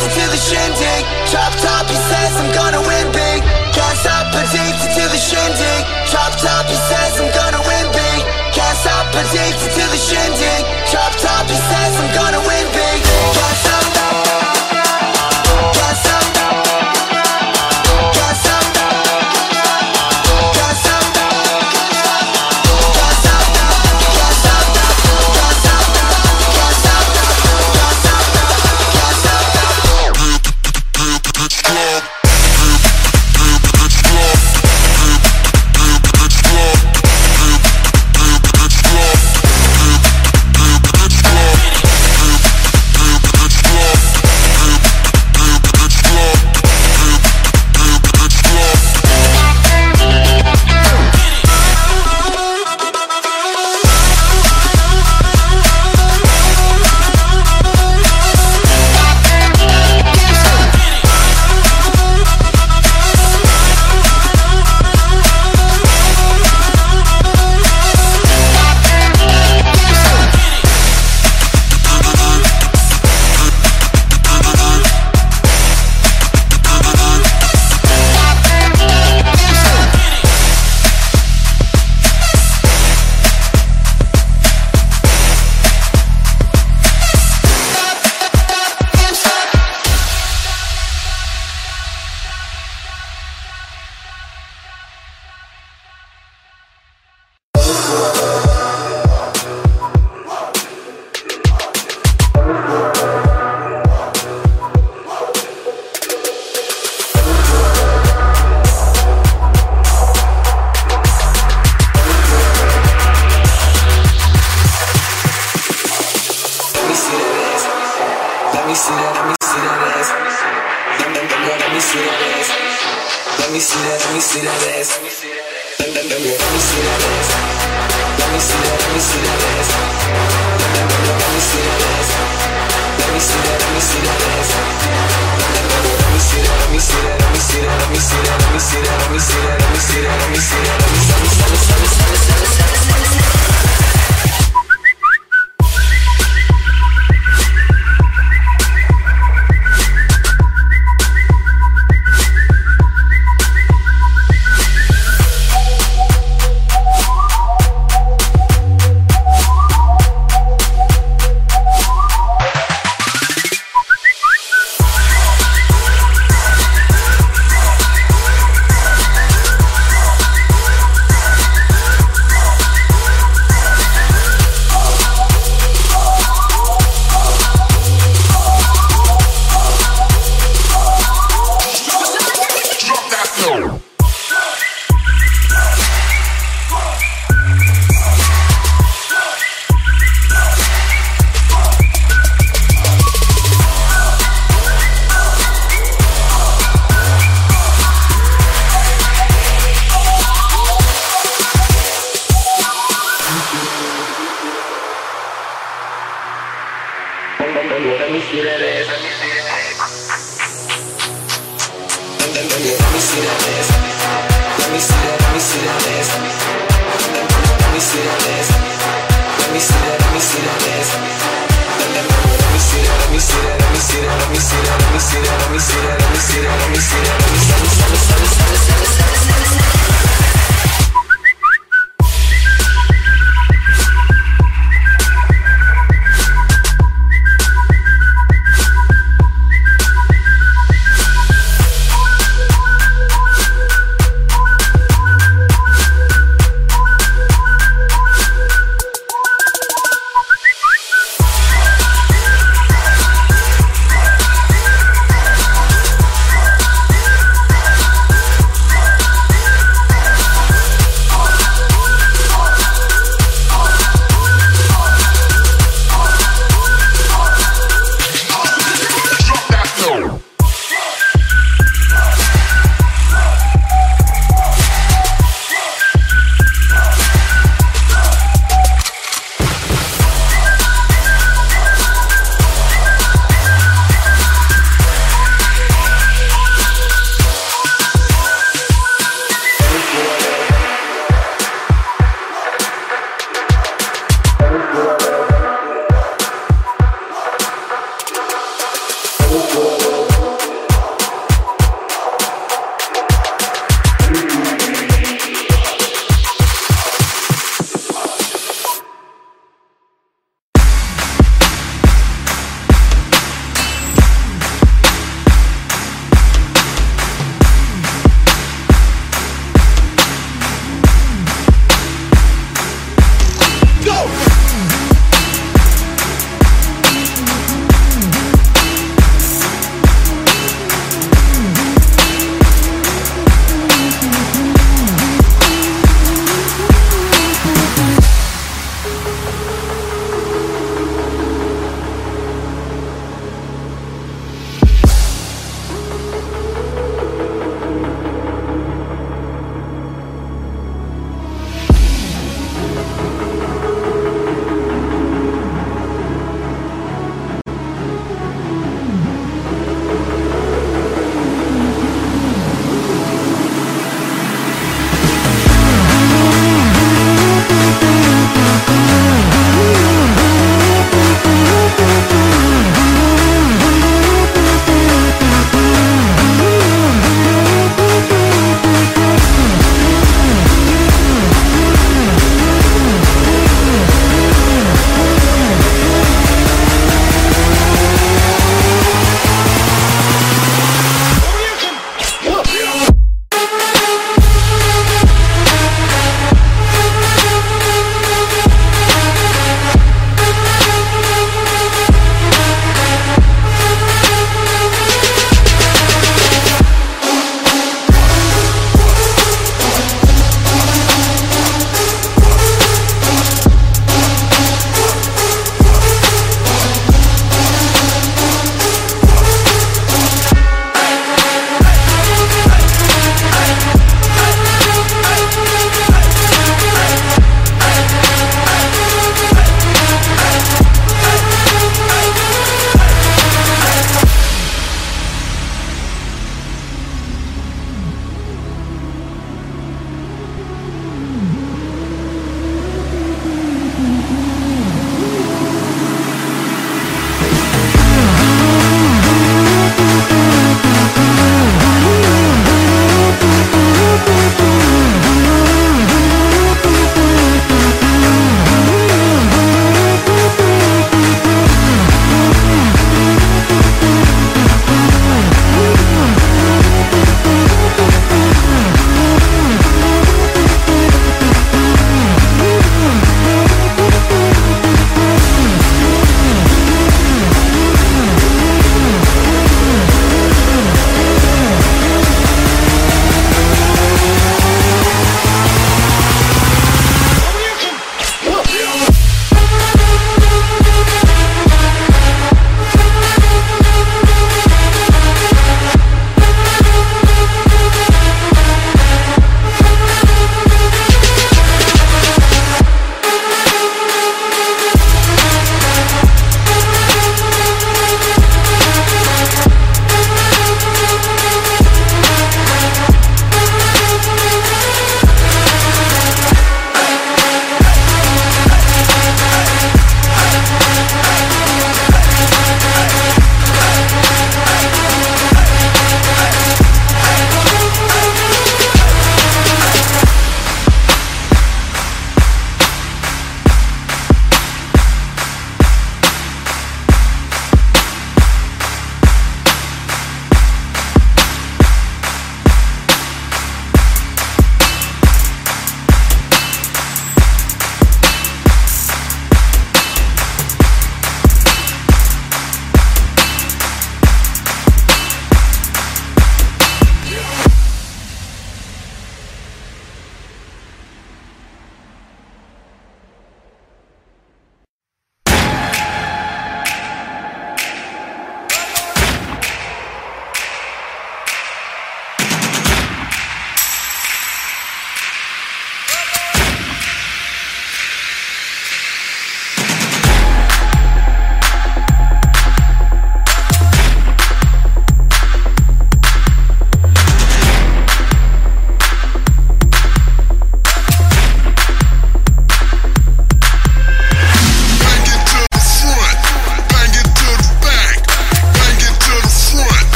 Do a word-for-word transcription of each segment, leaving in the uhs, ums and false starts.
addicted to the shindig. Drop top, he says I'm gonna win big. Can't stop, addicted to the shindig. Drop top, he says I'm gonna win big. Can't stop, addicted to the shindig. Drop top, he says I'm gonna win big. Can't stop, can't stop.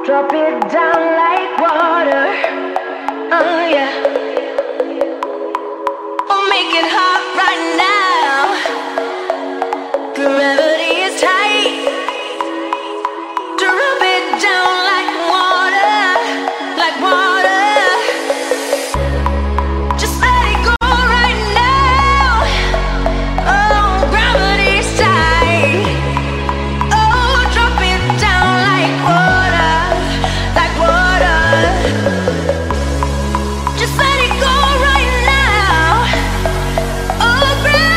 Drop it down like water. Oh yeah. Oh, make it hot right now. Gravity is tight. Drop it down like water, like water. Just let it go right now. Oh, gravity's tight. Oh, drop it down like water, like water. Just let it go right now. Oh, gravity.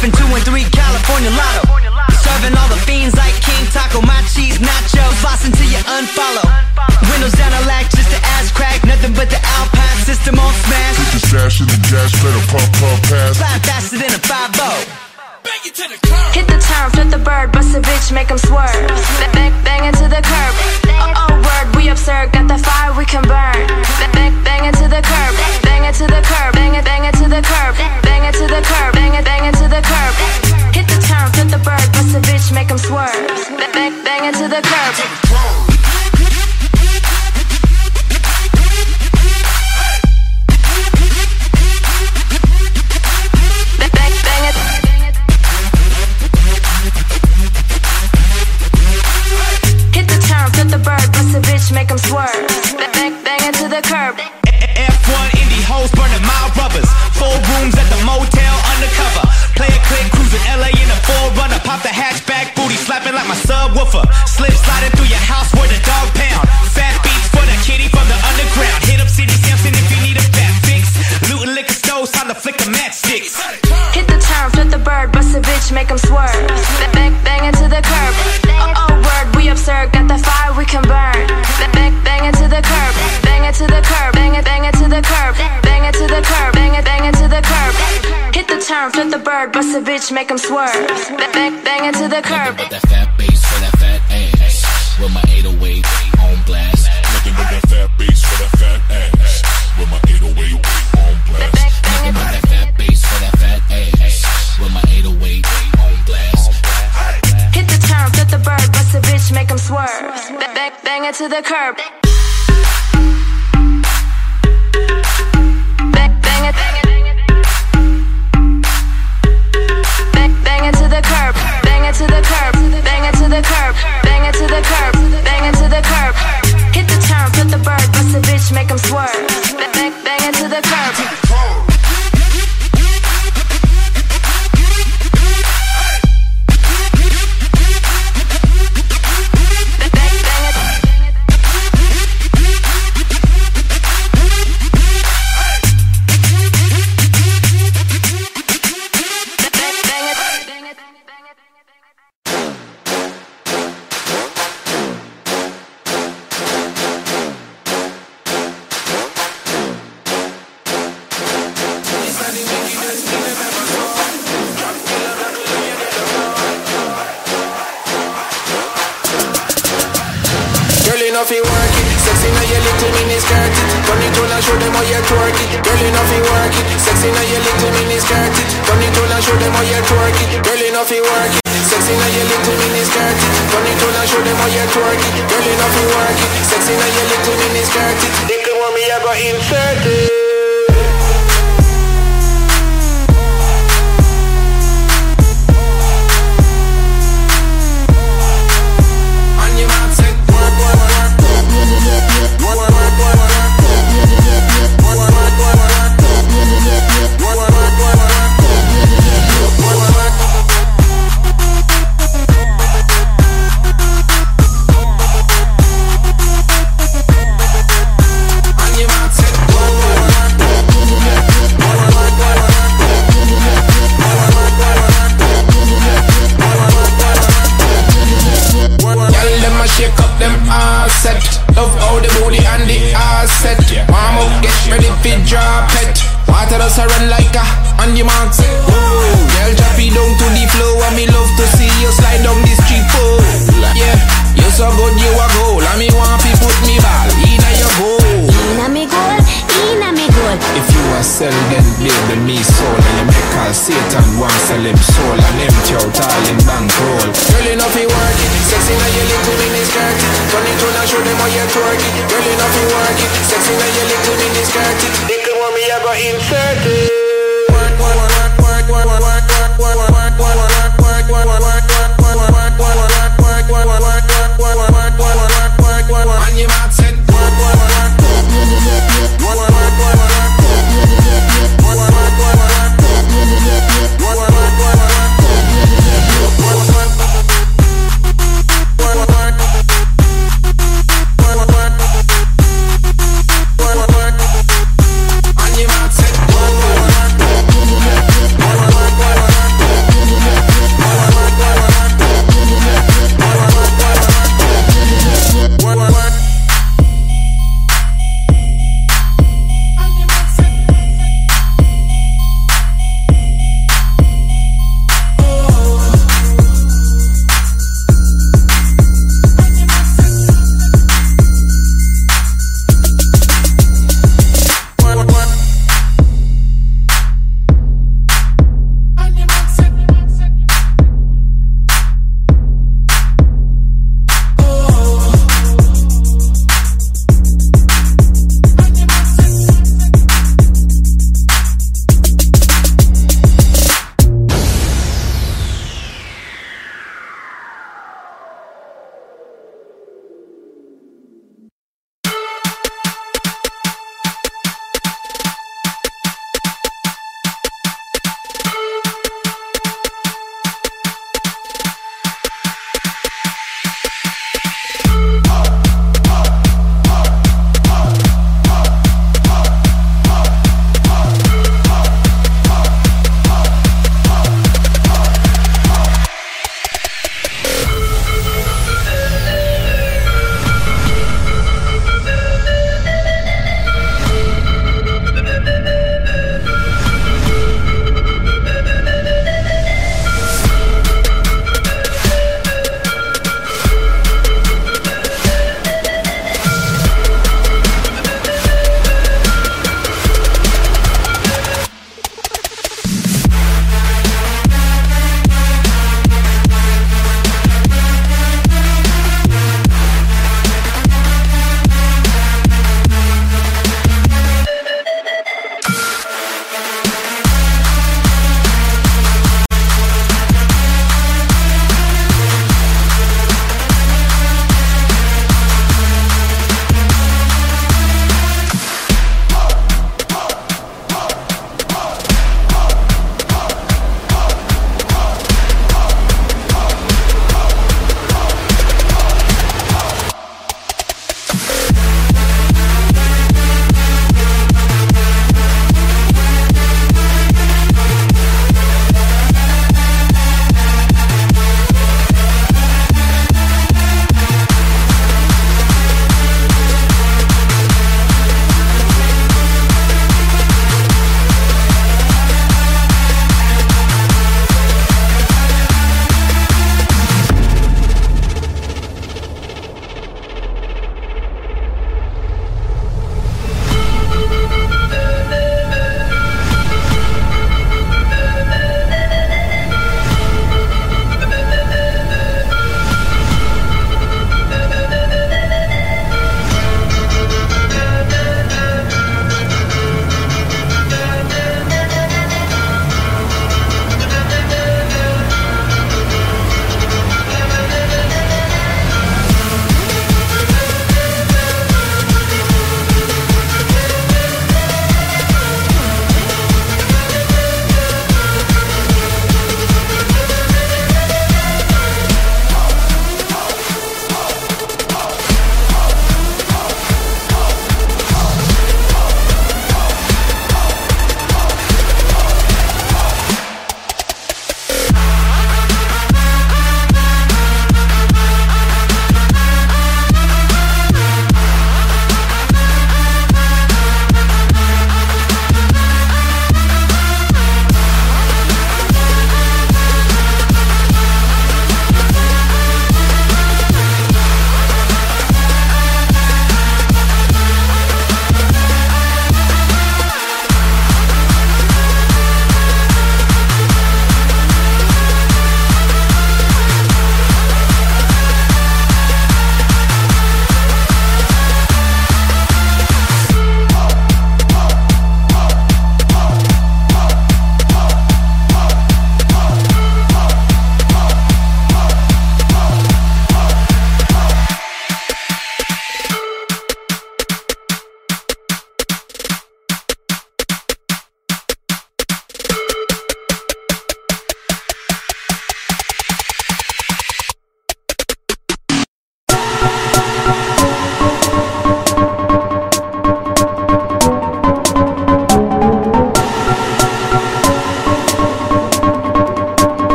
Sipping two and three California Lotto. Serving all the fiends like King Taco. My cheese nachos, boss until you unfollow. Windows down a lack just to ass crack. Nothing but the Alpine system on smash. Put the sash in the gas pedal, pump, pump, pass. Fly faster than a five oh. Hit the turn, flip the bird, bust a bitch, make 'em swerve. Bang, bang into the curb. Oh, oh, word, we absurd. Got the fire, we can burn. Bang, bang into the curb. Bang into the curb. Bang it, bang it to the curb. Bang it to the curb. Bang it, bang it to the curb. Hit the turn, flip the bird, bust a bitch, make 'em swerve. Bang, bang into the curb. Make 'em swerve. Bang, bang into the curb. F one indie hoes burning mild rubbers. Four rooms at the motel undercover. Play a click, cruising L A in a four runner. Pop the hatchback, booty slapping like my subwoofer. Slip sliding through your house where the dog pound. Fat beats for the kitty from the underground. Hit up City Sampson if you need a fat fix. Looting liquor stores, time to flick the matchsticks. Hit the turn, flip the bird, bust a bitch, make 'em swerve. Bang, bang into the curb. Oh, oh, word, we absurd. Got the fire, we can burn. Bang, bang it to the curb. Bang it to the curb. Bang it, bang it to the curb. Bang it to the curb. Bang it, bang it to the curb. Hit the turn, flip the bird, bust a bitch, make 'em swerve. Bang, bang it to the curb. Nothing but that fat bass for that fat ass. With my eight oh eight on blast. Nothing but that fat bass for that fat ass. With my eight oh eight on blast. Nothing but that fat bass for that fat ass. With my eight oh eight on blast. Hit the turn, flip the bird, bust a bitch, make 'em swerve. Bang, bang it to the curb. Bang, bang it, bang it. Bang, bang it to the curb. Bang it to the curb. Bang it to the curb. Bang it to the curb. Bang it to the curb. Hit the turn, flip the bird, bust a bitch, make 'em swerve. Bang, bang it to the curb. enough you work it. Sexy now your little mini skirt it. Turn it on and show them how you twerk it. Girl enough you work it. Sexy now your little mini skirt it. Turn it on and show them how you twerk it. Girl enough you work it. Sexy now your little mini skirt it. Turn it on and show them how you twerk it. Girl enough you work it. Sexy now your little mini skirt it. Little want me I go insert it. Love how the booty and the ass set. Warm up, get ready for drop it. Water does a run like a on your marks. Whoa, girl drop it down to the floor. And me love to see you slide down the street pole. Yeah, you so good you a goal. And me want to put me ball in a your goal. In a me goal, in a me goal. If you a sell then build me soul. And you make all Satan want sell him soul. And empty out all in bankroll. Girl enough you work it. Sexy now you little mini skirt it. Turn it on and show them how you twerk it. Girl enough you work it. Sexy now you little mini skirt it. Little want me I go insert it. Work, work, work, work, work, work, work, work, work, work, work, work, work, work, work, work. And you might say work, work, work, work, work, work, work, work.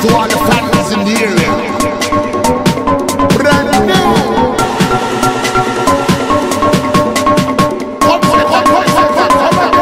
to all the families in the area. Brand new. Come, come, come, come, come, come, come, come.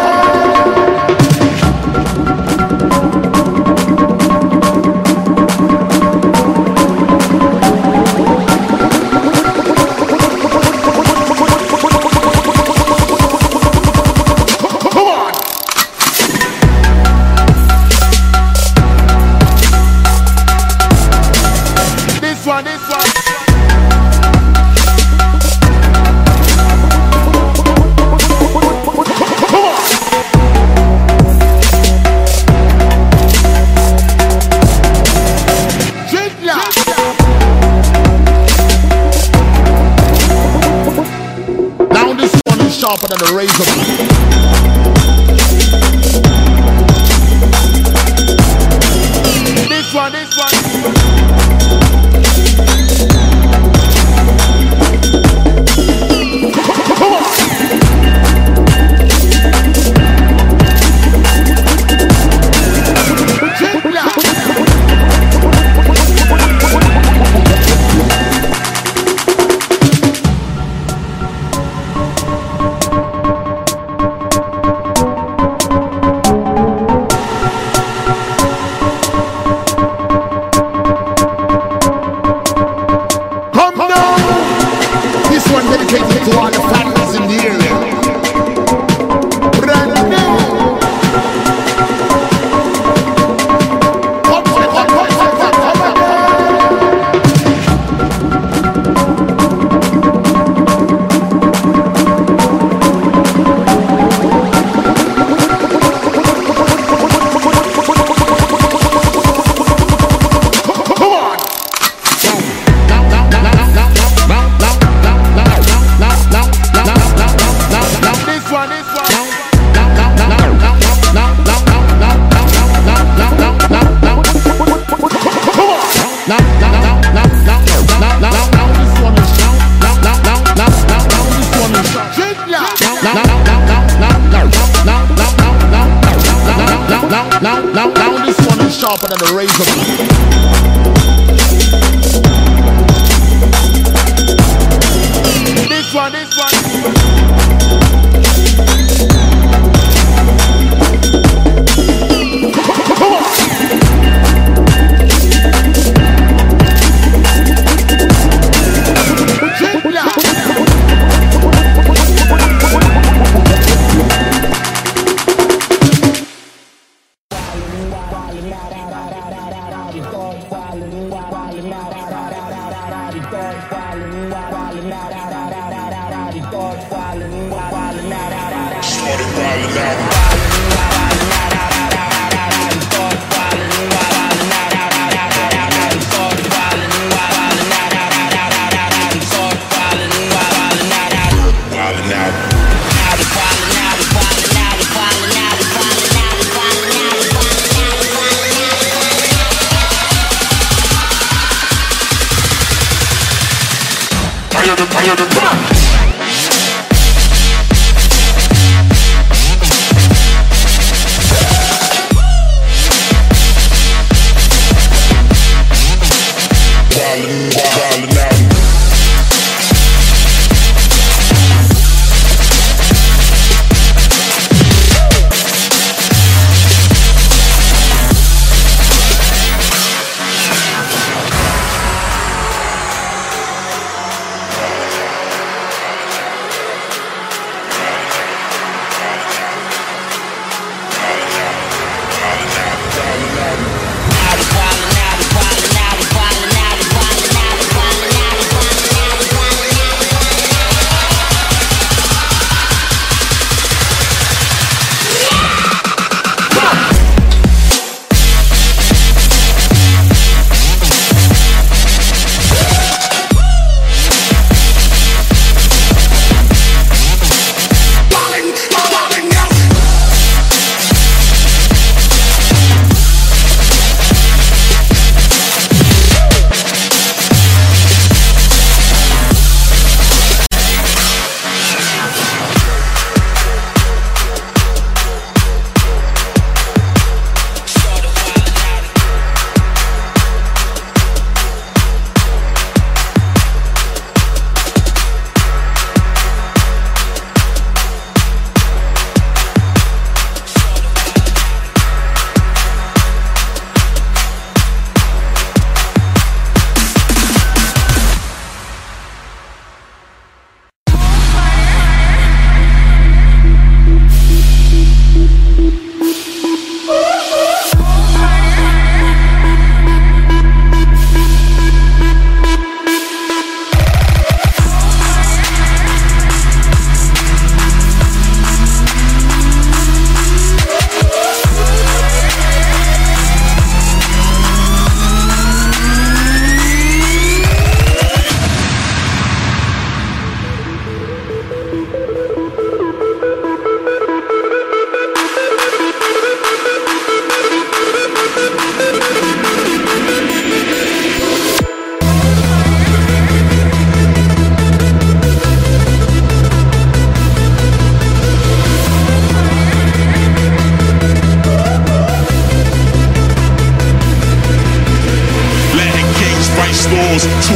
Sharper than a razor. This one, this one. Come on. Dedicated to all the families in the area. Brand new. Come, come, come, come, come, come, come, come. Come on. Now, now, now this one is sharper than a razor. This one, this one. Come on.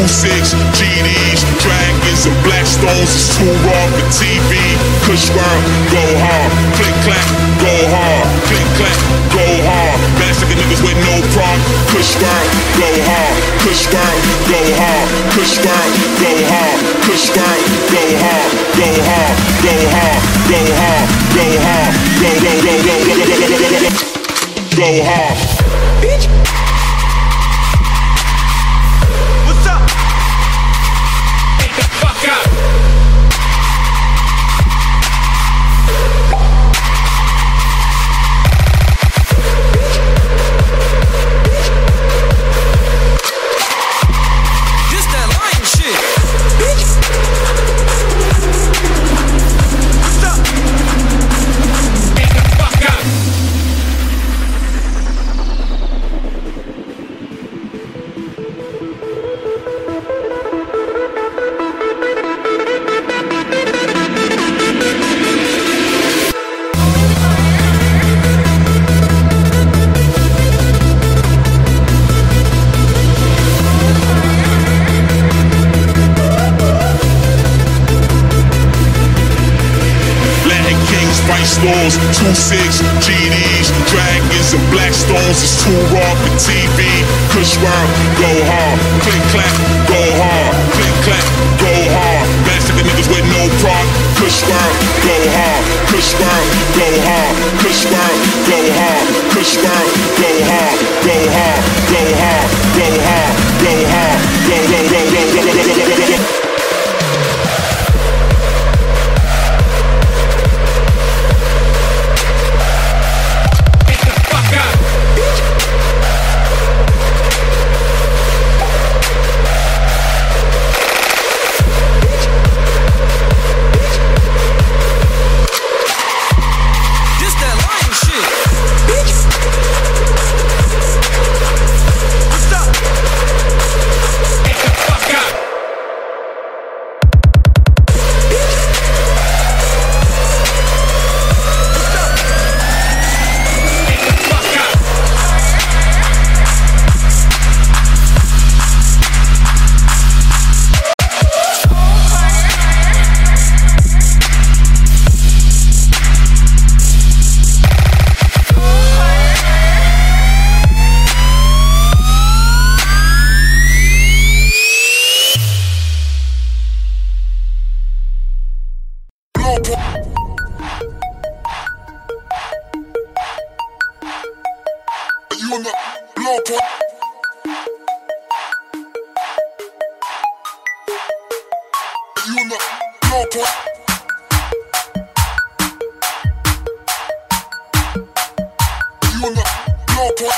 two six, G Ds, dragons and black stones is too raw for T V. Kush world, go hard, click clack, go hard, click clack, go hard. Massacre niggas with no prong. Kush world, go hard, Kush world, go hard, Kush world, go hard, Kush world, go hard, go hard, go hard, go hard, go hard, go go go go go go go go go go hard. Bitch. What's up? Get the fuck out. Just that lion shit. Bitch. What's up? Get the fuck out. Latin kings fight stores, two six, G Ds, dragons and black stones is too raw for T V. Kush world, go hard, click clack, go hard, click clack, go hard. Massacre niggas with no prong. Kush world, go hard, Kush world, go hard, Kush world, go hard, Kush world, go hard, go hard, go hard, go hard, go hard, go go go go go go go go go go. Just that lion shit. Bitch. What's up? Get the fuck out. Bitch. What's up? Get the fuck out. You on the blow point. You on the blow point. You on the blow point.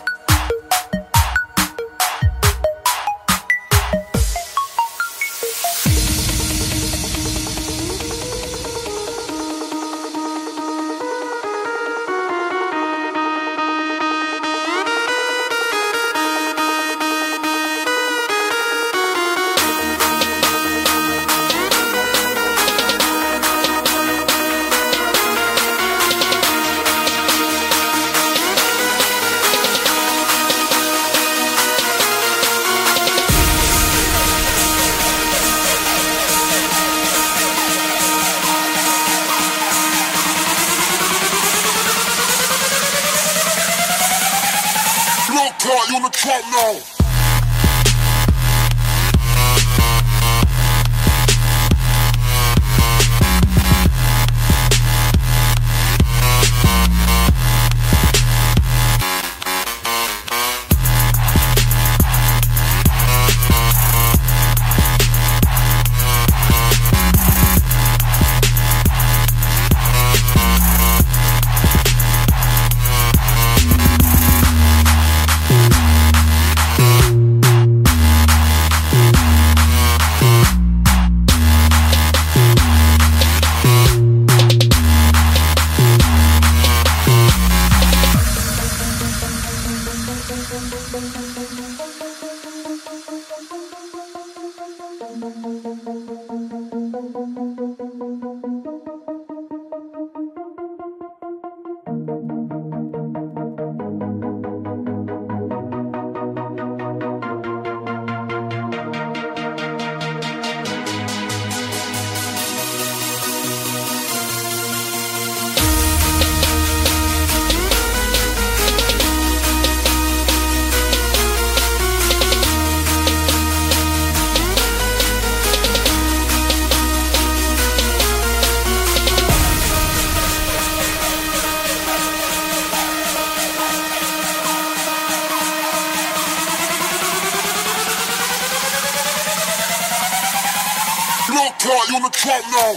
Blow point, you on the trap now. on the track now.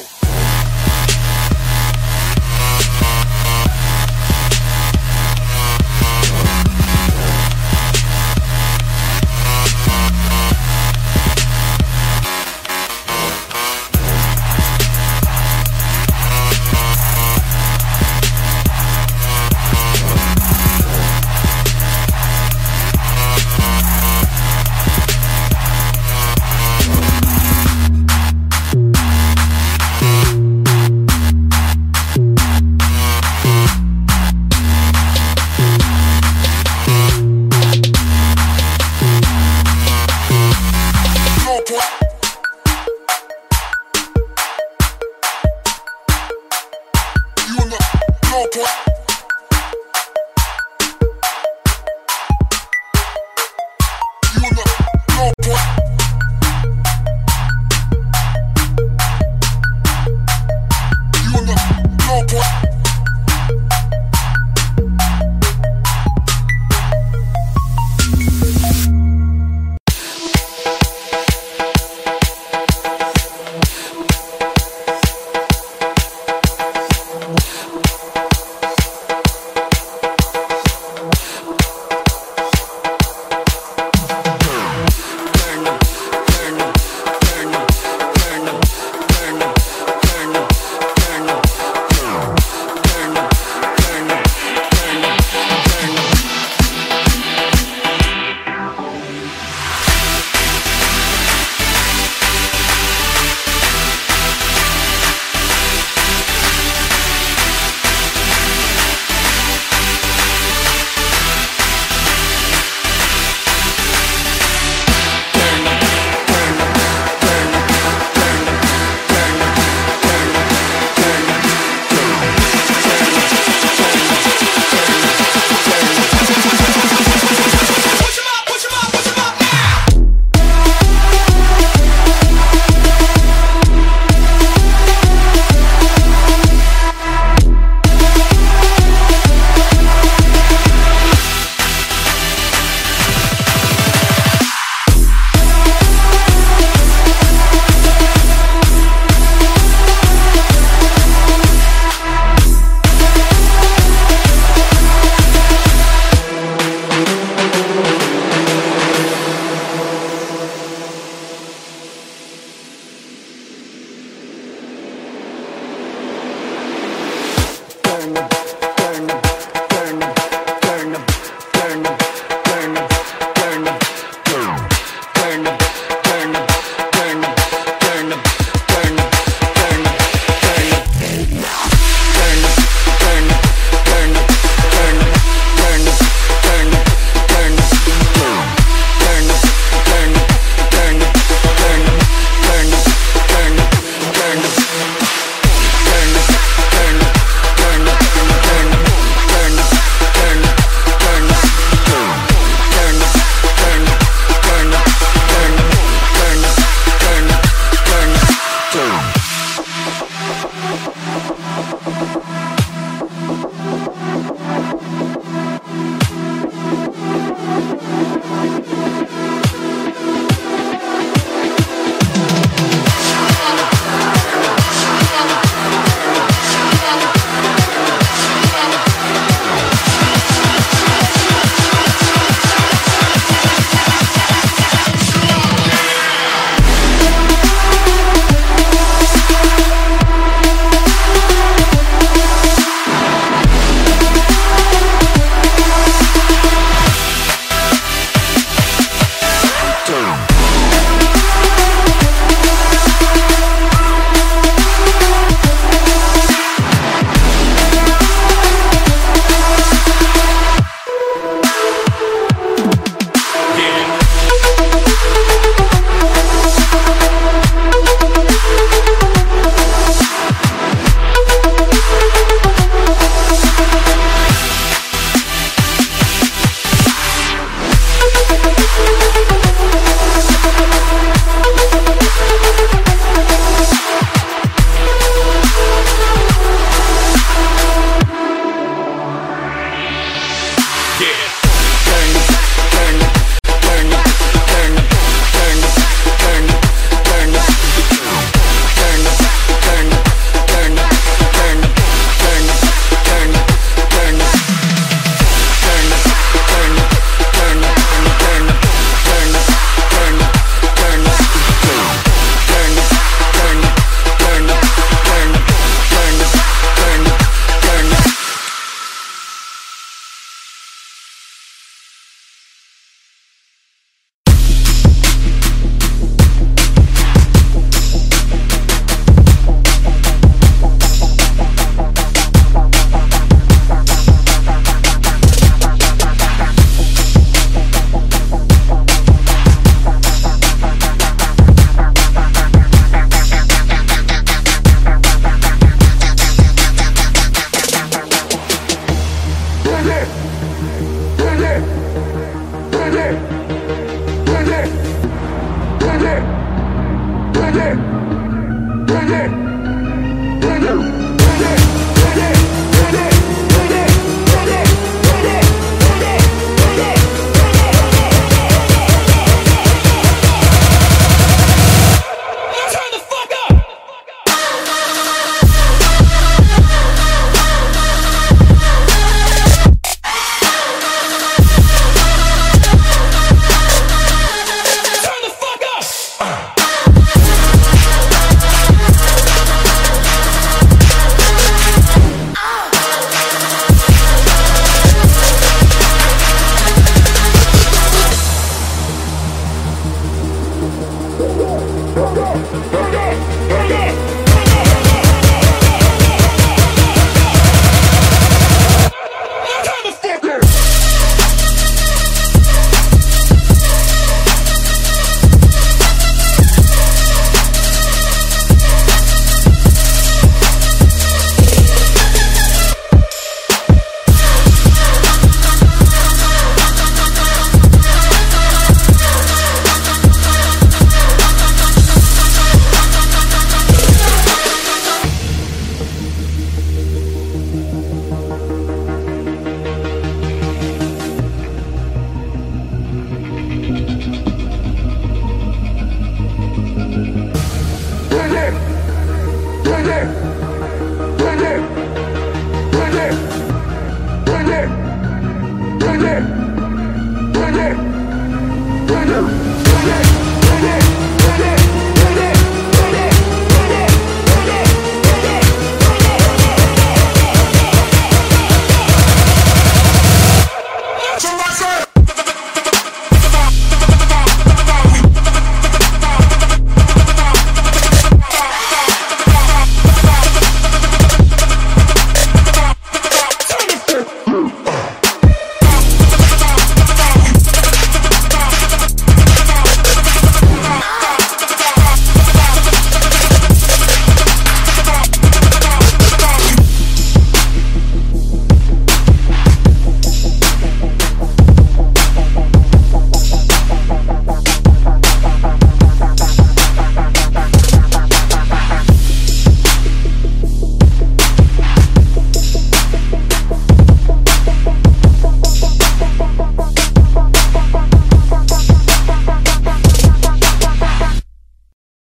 You in the low point.